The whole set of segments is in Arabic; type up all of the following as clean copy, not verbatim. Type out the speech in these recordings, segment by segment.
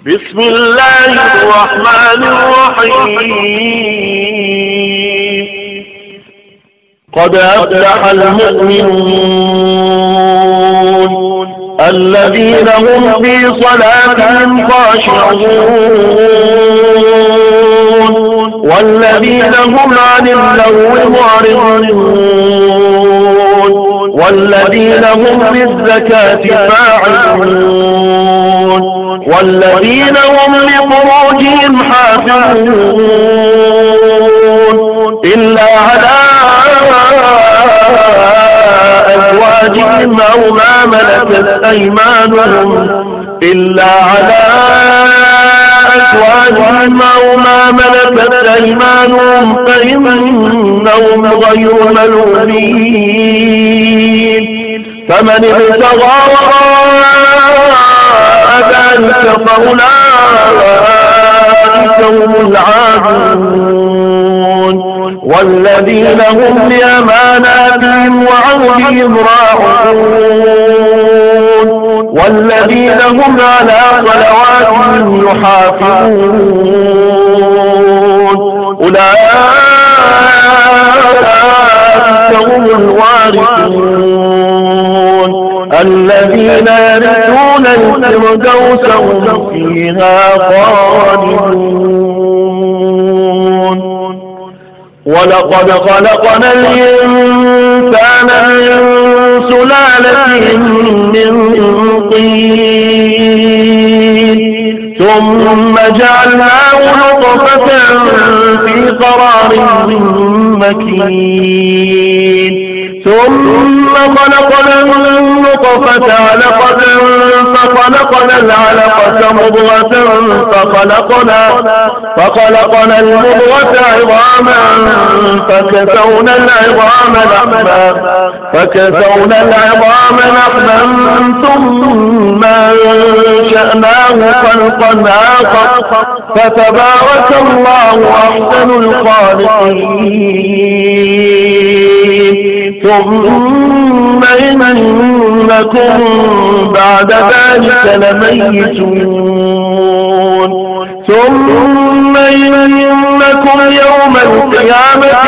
بسم الله الرحمن الرحيم. قد أفلح المؤمنون الذين هم في صلاتهم خاشعون والذين هم عن اللغو معرضون والذين هم للزكاة فاعلون والذين هم لفروجهم حافظون إلا على أزواجهم أو ما ملكت أيمانهم فإنهم غير ملومين فمن ابتغى وراء ذلك فأولئك هم العادون والذين هم لأماناتهم وعهدهم راعون والذين هم على صلواتهم يحافظون أولئك هم الوارثون الذين يرثون الفردوس هم فيها خالدون. ولقد خلقنا الإنسان من سلالة من طين ثم جعلناه نطفة في قرار مكين ثم خلقنا النطفة علقة فخلقنا العلقة مضغة فخلقنا المضغة عظاما فكسونا العظام لحما ثم أنشأناه خلقا آخر فتبارك الله أحسن الخالقين. ثم إنكم بعد ذلك لميتون ثم إنكم يوم القيامة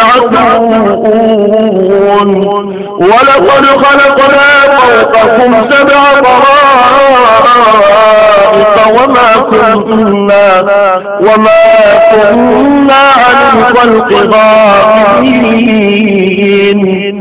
تبعثون ولقد خلقنا فوقكم 7 طرائق وما كنا عن الخلق غافلين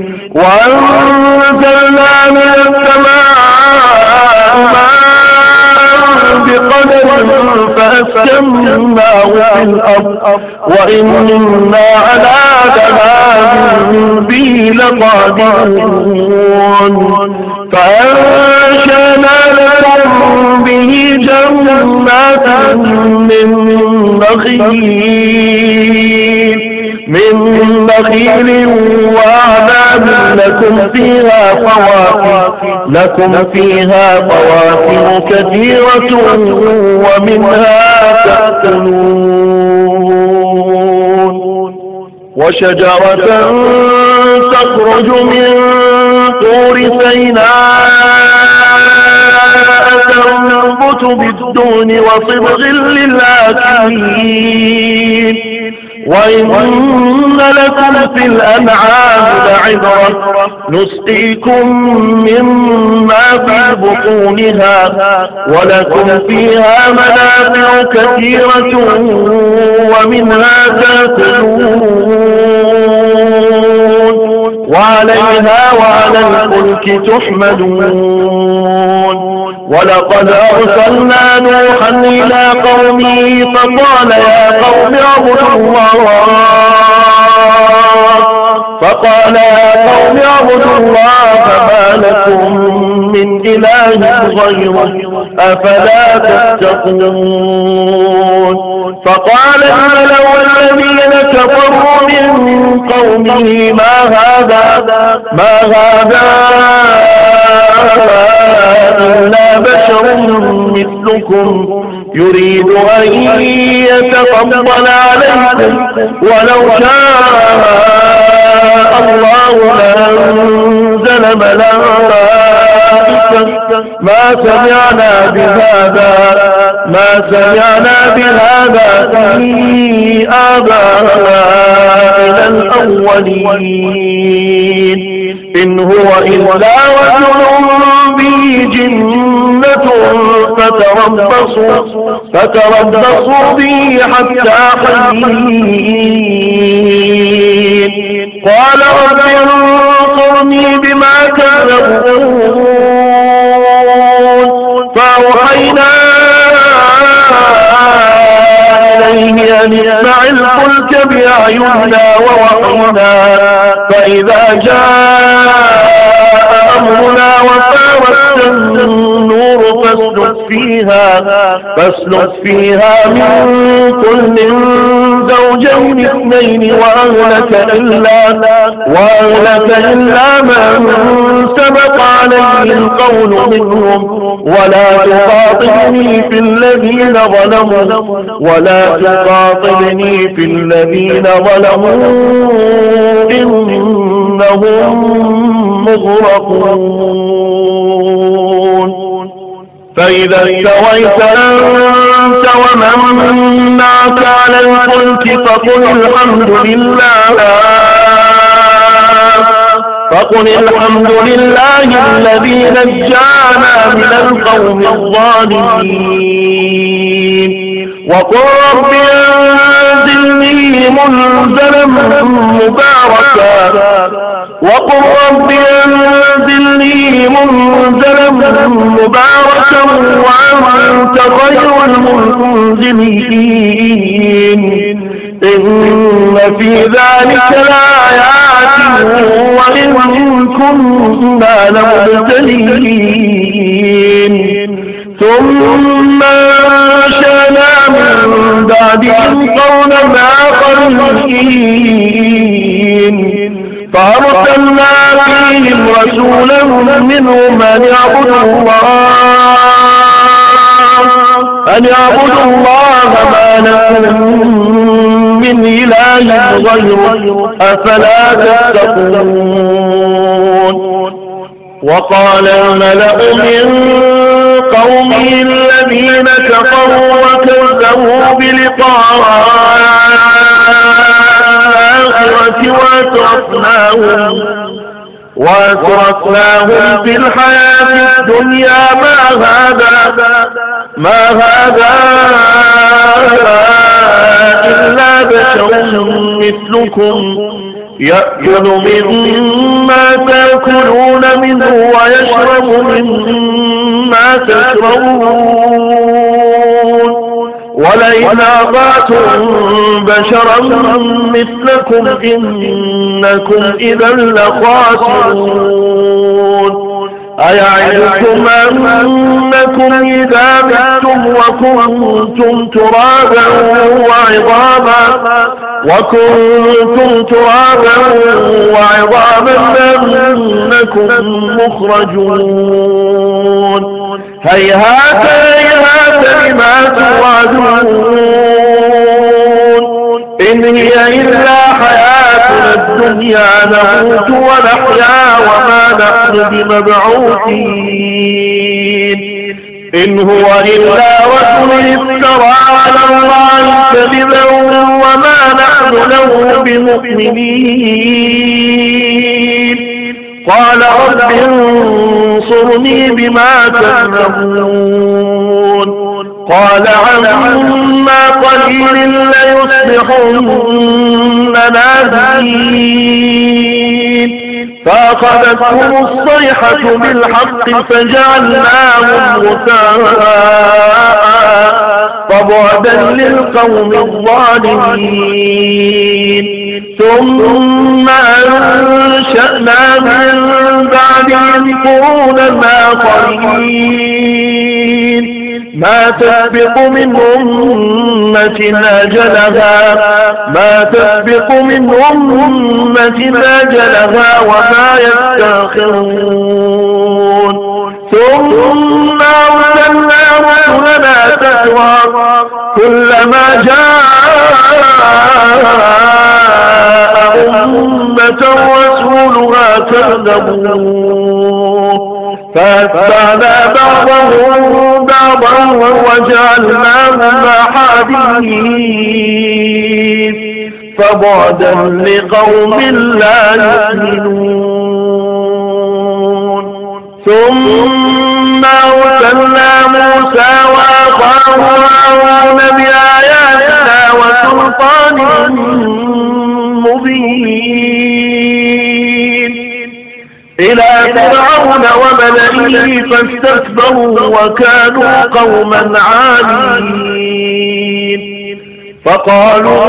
وأنزلنا من السماء ماء بقدر فأسكناه في الأرض وإنا على ذهاب به لقادرون فأنشأنا لكم به جنات من نخيل وأعناب لكم فيها فواكه كثيرة ومنها تأكلون وشجرة تخرج من طور سيناء تنبت بالدهن وصبغ للآكلين وإن لكم في الأنعام لعبرة نسقيكم مما في بطونها ولكم فيها منافع كثيرة ومنها تأكلون وعليها وعلى الفلك تحملون. ولقد أرسلنا نوحا إلى قومه فقال يا قوم اعبدوا الله فما لكم من إله غيره أفلا تتقون. فقال الملأ الذين كفروا من قومه ما هذا إلا بشر مثلكم يريد أن يتفضل عليكم ولو شاء الله لأنزل ملائكة ما سمعنا بهذا في آبائنا الأولين إن هو إلا رجل به جنة فتربصوا به حتى حين قال رب انصرني بما كذبون فأوحينا إليه أن اصنع الفلك بأعيننا ووحينا فإذا جاء أمرنا وفارت النور فاسلك فيها من كل زوجين اثنين وأهلك إلا من سبق عليه القول منهم ولا تخاطبني في الذين ظلموا إنهم مغرقون فإذا استويت أنت ومن معك على الفلك فقل الحمد لله الذي نجانا من القوم الظالمين وقل رب أنزلني منزلا مباركا وأنت خير المنزلين إن في ذلك لآيات وإن كنا لمبتلين ثم أنشأنا من بعدهم قوما آخرين فأرسلنا فيهم رسولا منهم أن يعبدوا الله ما لكم من إله غيره أفلا تتقون وقال الملأ من قومه الذين كفروا وكذبوا بلقاء الآخرة وأترفناهم في الحياة الدنيا ما هذا إلا بشر مثلكم يأكل مما تأكلون منه ويشرب مما تشربون ولئن أطعتم بشرا مثلكم إنكم إذا لخاسرون أيعدكم أنكم إذا متم وكنتم ترابا وعظاما أنكم مخرجون هيهات لما توعدون إن هي إلا حياتنا الدنيا نموت ونحيا وما نحن بمبعوثين إن هو إلا رجل افترى على الله كذبا وما نحن له بمؤمنين قال رب انصرني بما كذبون قال عما قليل ليصبحن نادمين فأخذتهم الصيحة بالحق فجعلناهم غثاء فبعدا للقوم الظالمين ثم أنشأنا من بعدهم قرونا آخرين ما تسبق من أمة أجلها وما يستأخرون ثم أرسلنا رسلنا تترى كلما جاء أمة رسولها كذبوه فأتبعنا بعضهم بعضا وجعلناهم أحاديث فبعدا لقوم لا يؤمنون. ثم أرسلنا موسى وأخاه هارون بآياتنا وسلطان مبين إلى فرعون وملئه فاستكبروا وكانوا قوما عالين. فقالوا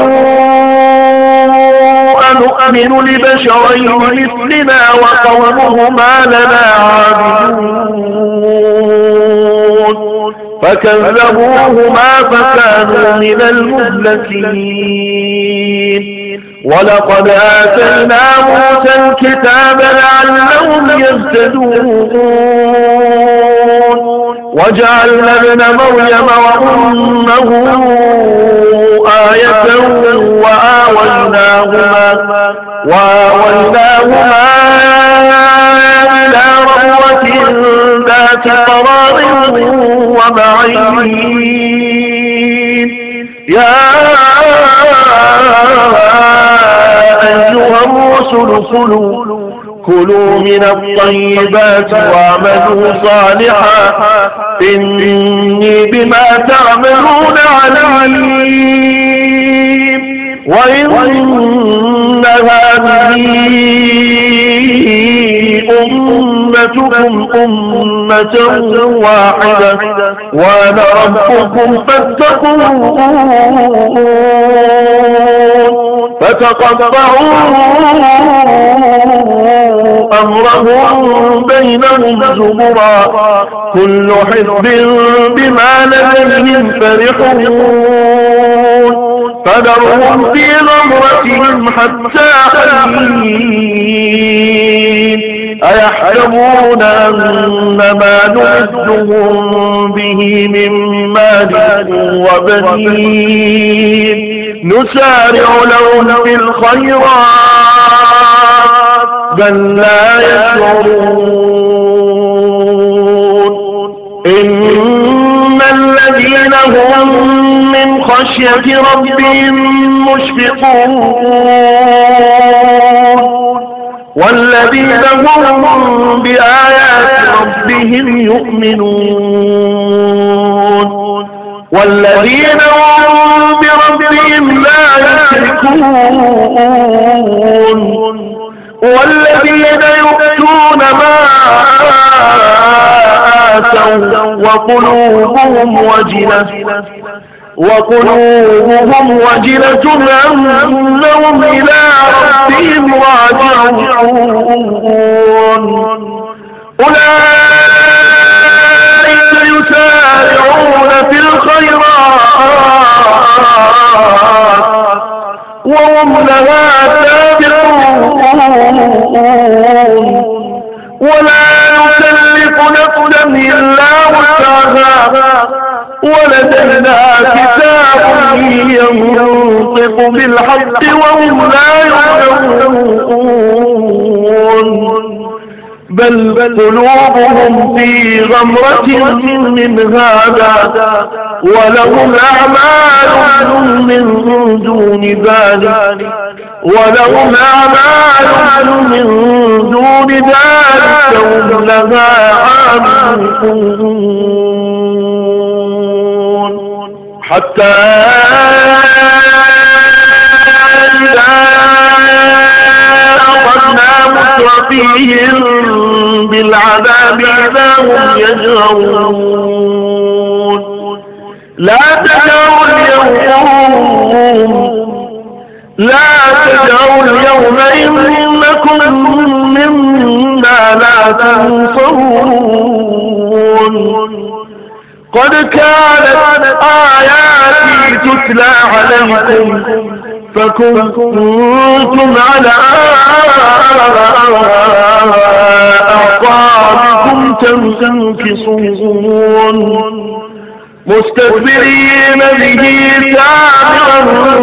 أنؤمن لبشرين مثلنا وقومهما لنا عابدون فكذبوهما فكانوا من المهلكين. ولقد آتينا موسى الكتاب لعلهم يهتدون وجعلنا ابن مريم وأمه آية وآويناهما إلى ربوة ذات قرار ومعين. يا أيها الرسل كلوا من الطيبات واعملوا صالحا إني بما تعملون عليم. وإن هذه أمتكم أمة واحدة وأنا ربكم فاتقون. فتقطعوا أمرهم بينهم زبرا كل حزب بما لديهم فرحون. فذرهم في غمرتهم حتى حين. أيحسبون أن ما نمدهم به من مال وبنين نسارع لهم في الخيرات بل لا يشعرون. إن الذين هم من خشية ربهم مشفقون والذين هم بآيات ربهم يؤمنون والذين هم بربهم لا يشركون والذين يؤتون ما آتوا وقلوبهم وجلة أنهم إلى ربهم راجعون. أولئك يسارعون في الخيرات وهم لها سابقون ولا نكلف نفسا إلا وسعها ولدينا كتاب ينطق بالحق وهم لا يظلمون. بل قلوبهم في غمرة من هذا ولهم أعمال من دون ذلك هم لها عاملون. حتى إذا أخذنا مترفيهم بالعذاب إذا هم يجهرون. لا تجهروا اليوم إنكم منا لا تنصرون. قد كانت آياتي تتلى عليكم فكنتم على أعقابكم تنكصون مستكبرين به سامرا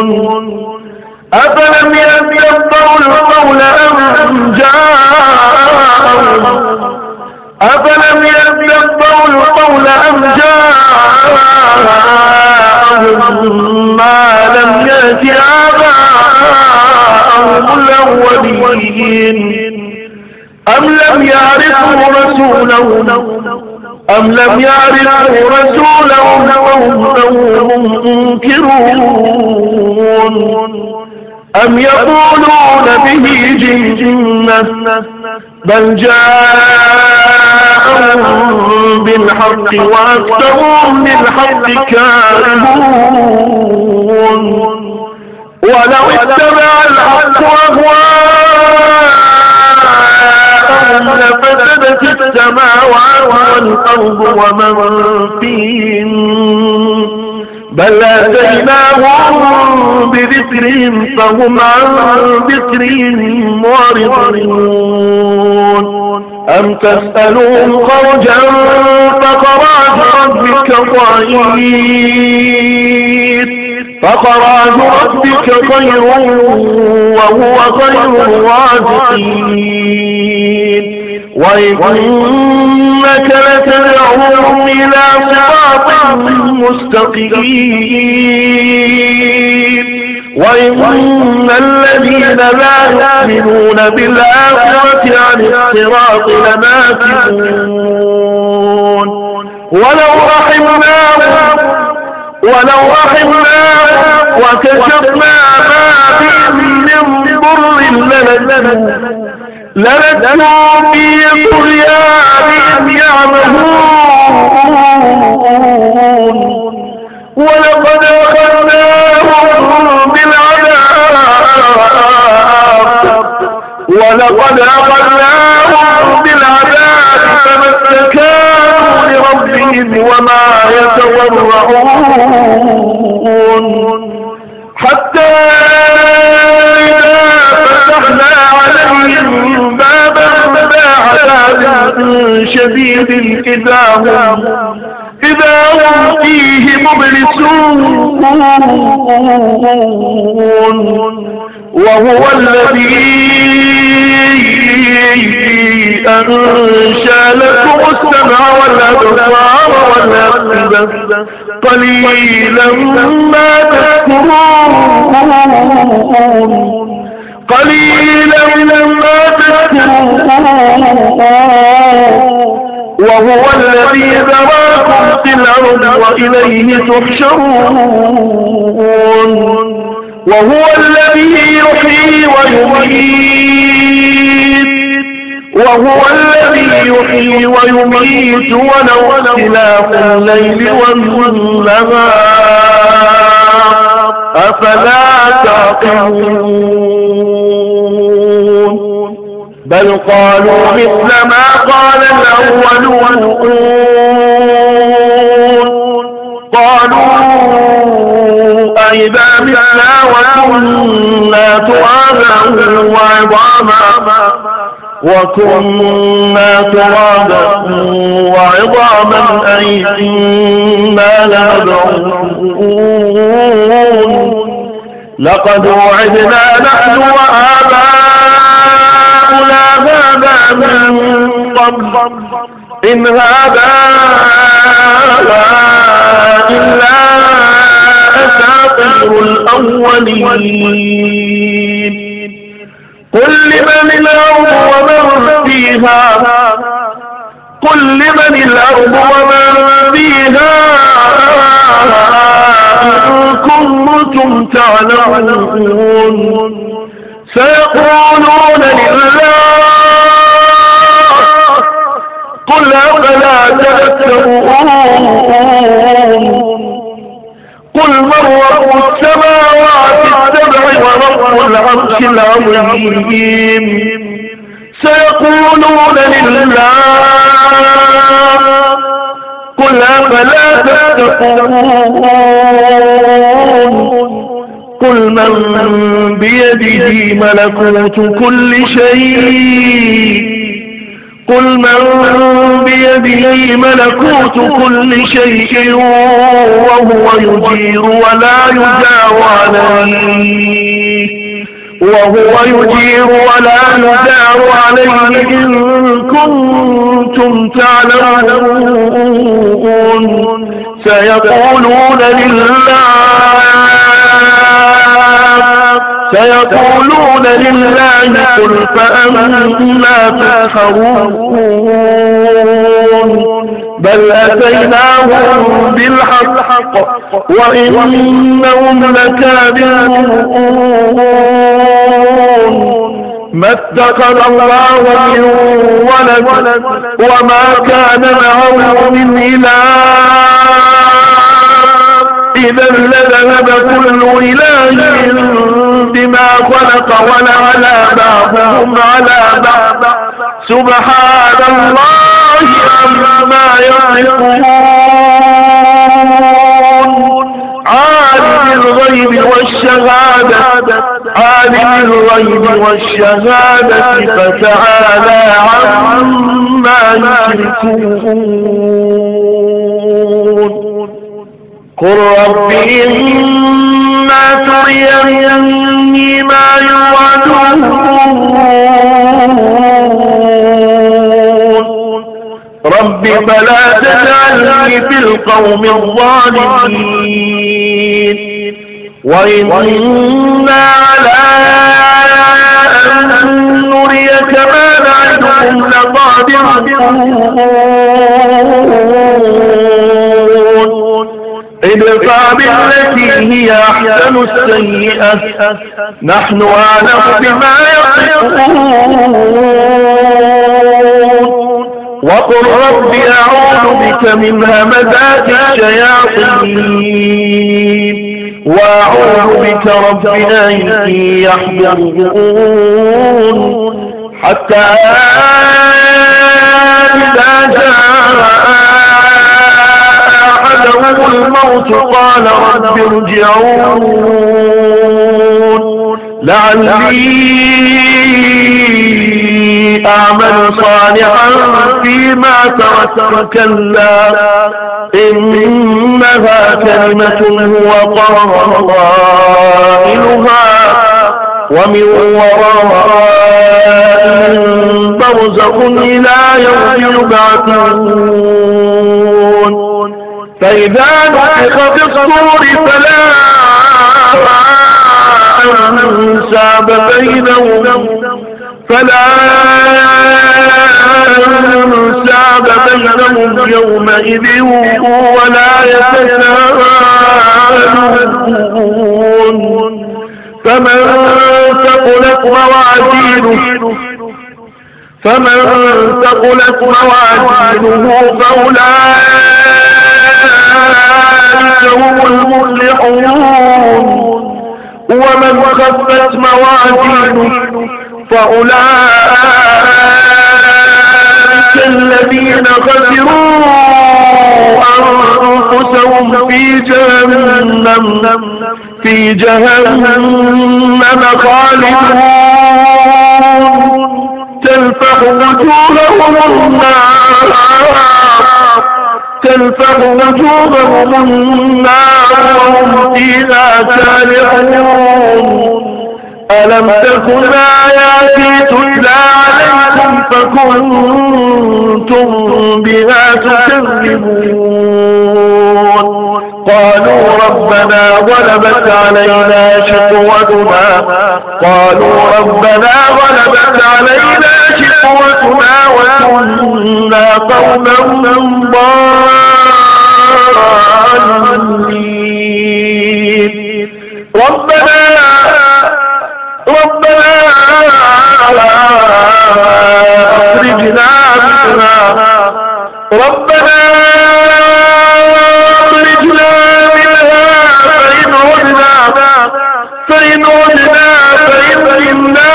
تهجرون. أفلم يدبروا القول أم جاءهم أفلم يدبروا القول أم جاءهم ما لم يأت آباءهم الأولين أم لم يعرفوا رسولهم وهم له منكرون أم يقولون به جنة بل جاءهم بالحق وأكثرهم للحق كارهون ولو اتبع الحق أهواءهم لفسدت السماوات والأرض ومن فيهن بل آتيناهم بذكرهم فهم عن ذكرهم معرضون أم تسألهم خرجا فخراج ربك خير وهو خير الرازقين وإنك لتدعوهم إلى صراط مستقيم وإن الذين لا يؤمنون بالآخرة عن الصراط لناكبون ولو رحمناهم وكشفنا ما بهم من ضر للجوا في طغيانهم يعمهون ولقد أخذناهم بالعذاب فما استكانوا لربهم وما يتضرعون حتى إذا فتحنا عليهم بابا ذا عذاب شديد إذا هم فيه مبلسون وهو الذي أنشأ لكم السمع والأبصار والأفئدة قليلا ما تذكرون وهو الذي ذراكم في الأرض وإليه تحشرون وهو الذي يحيي ويميت وله اختلاف الليل والنهار أفلا تعقلون بل قالوا مثل ما قال الأولون قالوا أئذا متنا وكنا ترابا وعظاما أئنا لمبعوثون لقد وعدنا نحن وآباؤنا هذا من قبل إن هذا إلا أساطير الأولين قل لمن الأرض ومن فيها إن كنتم تعلمون سيقولون لله قل أفلا تذكرون قل من رب السماوات السبع ورب العرش العظيم سيقولون لله قل أفلا تتقون قل من بيده ملكوت كل شيء وهو يجير ولا يجار عليه وهو يجير ولا يجار عليه إن كنتم تعلمون سيقولون لله قل فأنا تسحرون بل أتيناهم بالحق وإنهم لكاذبون ما اتخذ الله من ولد وما كان معه من إله إذا لذهب كل إله بما خلق ولعلى بعضهم على بعض سبحان الله عما يصفون عالم الغيب والشهادة فتعالى عما يشركون قل رب إما تريني ما يوعدون رب فلا تجعلني في القوم الظالمين وإنا على أن نريك ما نعدهم لقادرون ادفع بالتي هي أحسن السيئة نحن أعلم بما يصفون وقل رب أعوذ بك من همزات الشياطين وأعوذ بك رب أن يحضرون حتى إذا جاء أحدهم الموت قال رب ارجعون لعلي أعمل صالحا فيما تركت كلا إنها كلمة هو قائلها ومن ورائهم برزخ إلى يوم يبعثون فإذا نفخ في الصور فلا أنساب بينهم يومئذ ولا يتساءلون فمن ثقلت موازينه فأولئك هم المفلحون ومن خفت موازينه فأولئك الذين خسروا أنفسهم في جهنم خالدون تلفح وجوههم النار وهم فيها كالحون ألم تكن آياتي تتلى عليكم فكنتم بها تكذبون قالوا ربنا غلبت علينا شقوتنا وكنا قوما ضالين ربنا أخرجنا منها فإن عدنا فإنا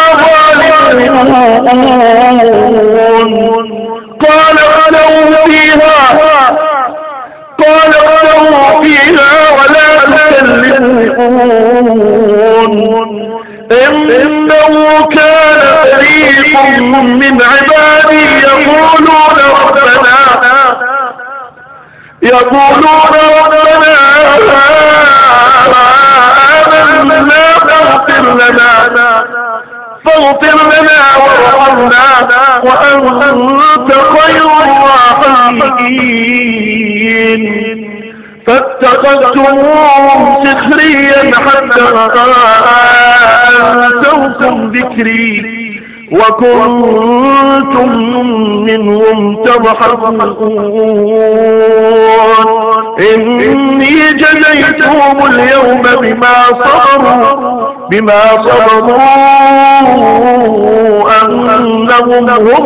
ظالمون قال اخسئوا فيها ولا تكلمون إنه كان فريق من عبادي يقولون ربنا آمنا فاغفر لنا فاغفر لنا وارحمنا وأنت خير الراحمين. فاتخذتموهم سخريا حتى أنسوكم ذكري وكنتم منهم تضحكون. إني جزيتهم اليوم بما صبروا أنهم هم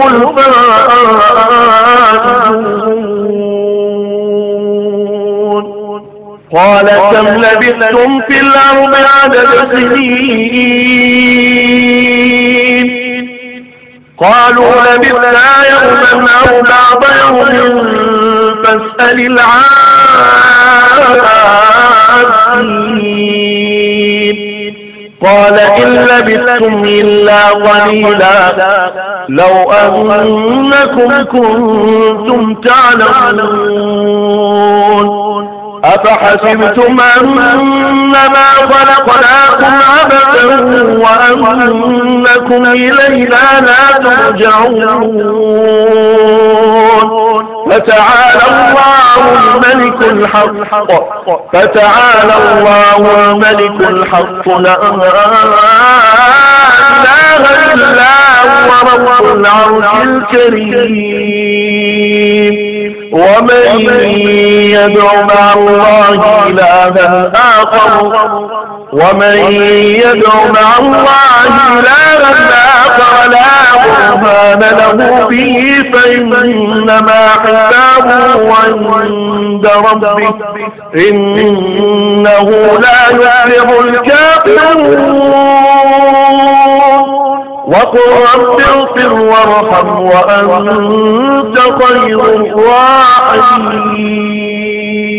الفائزون. قال كم لبثتم في الأرض عدد سنين؟ قالوا لبثنا يوما أو بعض يوم فاسأل العادين. قال إن لبثتم إلا قليلا لو أنكم كنتم تعلمون. أفحسبتم أنما خلقناكم عبثا وأنكم إلينا لا ترجعون. فتعالى الله الملك الحق لا إله إلا هو رب العرش الكريم. ومن يدع مع الله إلها آخر لا برهان له به فإنما حسابه عند ربه إنه لا يفلح الكافرون. وقل رب اغفر وارحم وأنت خير الراحمين.